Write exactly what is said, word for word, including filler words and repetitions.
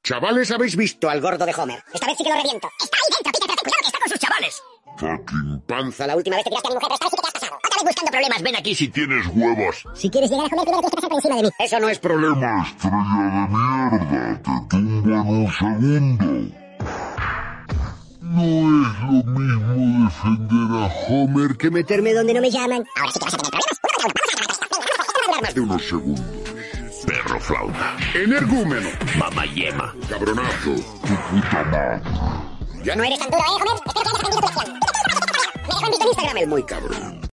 Chavales, ¿habéis visto al gordo de Homer? Esta vez sí que lo reviento. Está ahí dentro, Peter, ten cuidado que está con sus chavales. Fucking panza. La última vez te tiraste a mi mujer, pero esta vez sí que te has pasado. Otra vez buscando problemas, ven aquí. Si tienes huevos. Si quieres llegar a Homer, primero tienes que pasar por encima de mí. Eso no es problema. Una estrella de mierda. Te tumbo en un segundo. No es lo mismo defender a Homer, que meterme donde no me llaman. Ahora sí que vas a tener problemas. Vamos a hablar más de unos segundos. perro flauta. Energúmeno. Mamá yema. Cabronazo. Tu puta madre. No eres tan duro, ¿eh, Homer? Espero que hayas aprendido tu lección. Me dejo en visto en Instagram El muy cabrón.